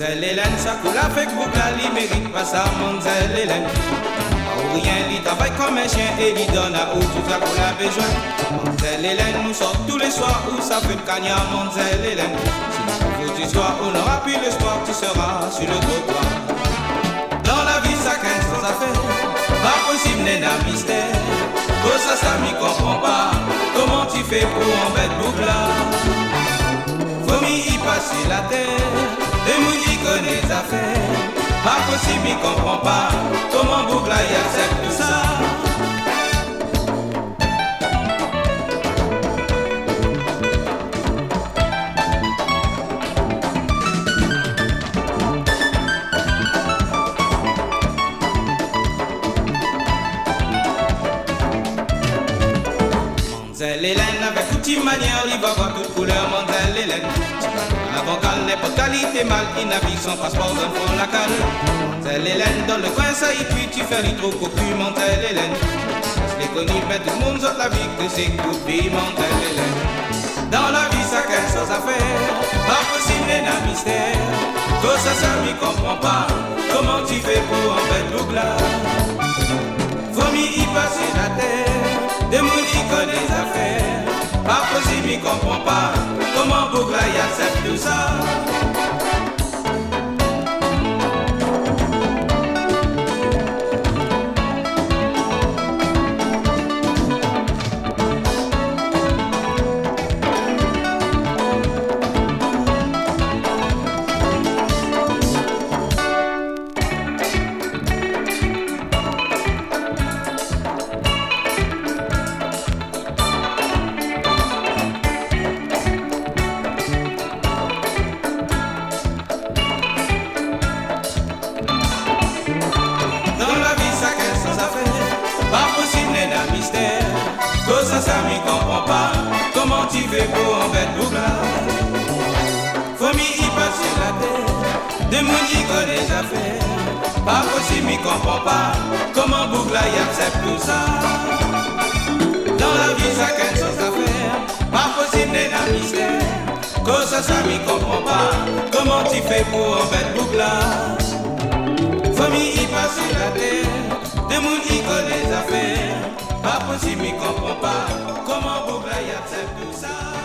Mademoiselle Hélène, ça coule avec Bougla, il mérite pas ça, Mademoiselle Hélène. Ou rien, il travaille comme un chien et il donne à où tout ça qu'on a besoin. Mademoiselle Hélène nous sort tous les soirs où ça fait le cagnard, Mademoiselle Hélène. Si tu soir, on n'aura plus le sport, tu seras sur le trottoir. Dans la vie, ça craint sans affaire, pas possible n'est un mystère. Que ça m'y comprend pas, comment tu fais pour embêter Bougla. Faut m'y passer la terre, et nous y connaît les affaires. Pas possible, m'y comprend pas, comment Bougla y accepte tout ça. Mademoiselle Hélène, avec toute une manière, il va voir toute couleur, Mademoiselle Hélène. La vocale n'est pas de qualité, mal, il navigue son passeport dans le fond de la cale. Mademoiselle Hélène, dans le coin, ça y puis tu fais les trop cocu, Mademoiselle Hélène. Je l'ai connu, mais tout le monde saute la vie que c'est coupé, Mademoiselle Hélène. Dans la vie, ça quelque chose à faire, pas possible, n'est un mystère. Que ça m'y comprend pas, comment tu fais pour embêter Bougla. Faut m'y passer la terre, des mouns qui connaissent les affaires. Pas possible, m'y comprend pas, comment Bougla y accepte tout ça. Ça m'y comprend pas, comment tu fais pour embêter Bougla. Faut m'y passer la tête, des mouns qui connaissent les affaires. Pas possible, m'y comprend pas, comment Bougla y accepte tout ça. Dans la vie, ça quelque chose à faire, pas possible, n'est un mystère. Que ça m'y comprend pas, comment tu fais pour embêter Bougla. Faut m'y passer la tête, des mouns qui connaissent les affaires. Pas possible, m'y comprend pas, comment Bougla y accepte tout ça.